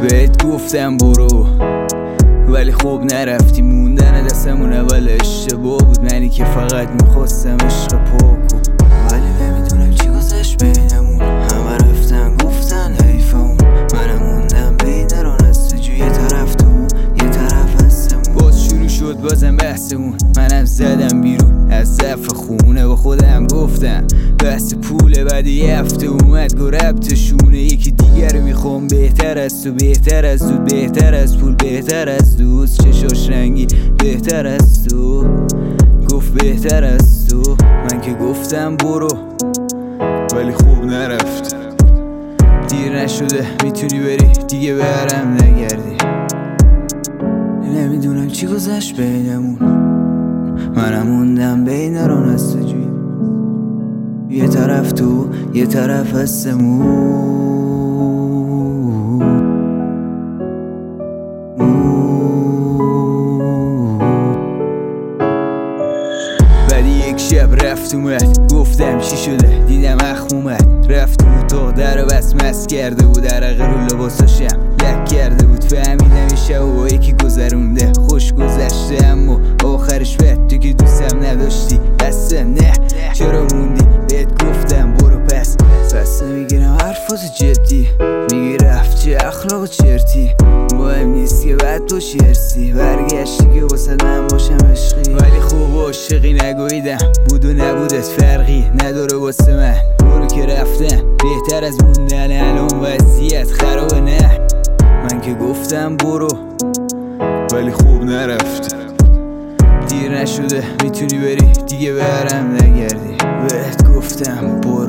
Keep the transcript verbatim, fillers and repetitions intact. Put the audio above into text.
بهت گفتم برو ولی خب نرفتی، موندن دستمون اول اشتباه بود، منی که فقط میخواستم عشق پاکو. ولی نمیدونم چی گذشت بینمون، همه رفتن گفتن حیفمون، منم موندم بین ران از تو یه طرف تو یه طرف هستمون. باز شروع شد بازم بحثمون، منم زدم بیرون از ضعف خونه، با خودم گفتم بحث پوله. بعد یه هفته اومد گو ربطشونه، یکی دیگر رو میخوام بهتر از تو، بهتر از تو، بهتر از پول، بهتر از دوست، چشاش رنگی بهتر از تو، گفت بهتر از تو. من که گفتم برو ولی خوب نرفت، دیر نشده میتونی بری دیگه برم نگردی. نمیدونم چی گذشت بینمون، منم موندم بین ران از تو جوی، یه طرف تو یه طرف هستمون. بعد یک شب رفت اومد، گفتم چی شده، دیدم اخم اومد، رفت تو اتاق در بس مست کرده بود، عرق رو لباساشم لک کرده بود. فهمیدم یه شب با یکی گذرونده، خوش گذشته اما آخرش بد، تو که دوستم نداشتی اصلا، نه چرا موندی؟ بهت گفتم برو پس پس نمیگیرم حرفاتو جدی، میگی رفت چه اخلاق چرتی، مهم نیست که بد باشی هرسی، برگشتی که واسه من باشم عشقی. ولی خوب عاشقی نگویدم، بود و نبودت فرقی نداره واسه من، برو که رفتم بهتر از موندن، الان وضعیت خرابه. نه من که گفتم برو ولی خوب نرفت، دیر نشده میتونی بری دیگه برم نگردی. بهت گفتم برو.